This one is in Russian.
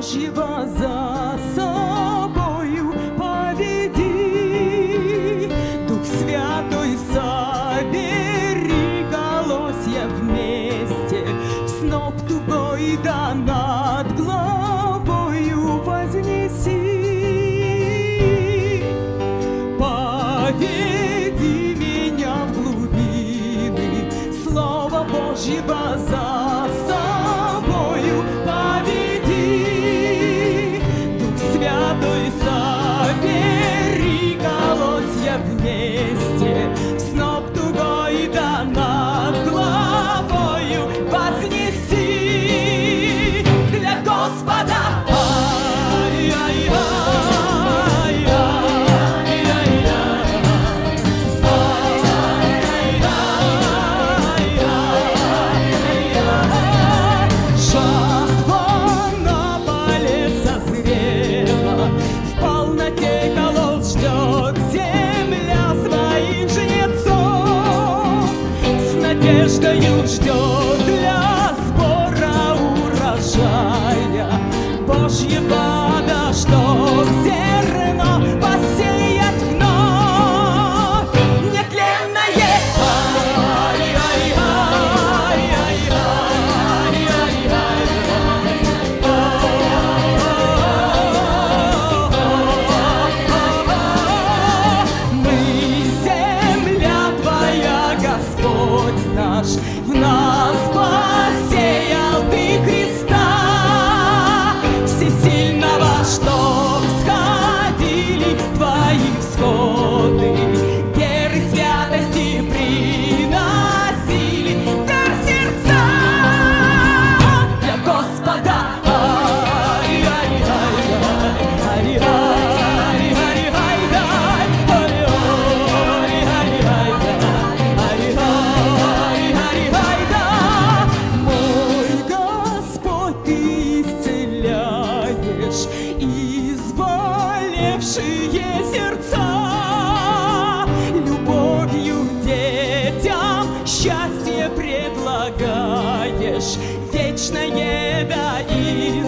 Божьего за собою поведи. Дух Святой, собери колосья вместе, в сноп тугой да над головою вознеси. Поведи меня в глубины Слова Божьего за собою поведи. Дух Святой, собери колосья вместе, в сноп тугой да над головою вознеси. Для Господа надеждою ждет для сбора урожая Божьего, да чтоб зерно посеять вновь нетленное. Мы земля Твоя, Господь наш, в нас посеял Ты Христа, всесильного, чтоб всходили Твои всходы, веры, святости приносили дар сердца для Господа. Изболевшие сердца, любовью детям счастье предлагаешь, вечное да и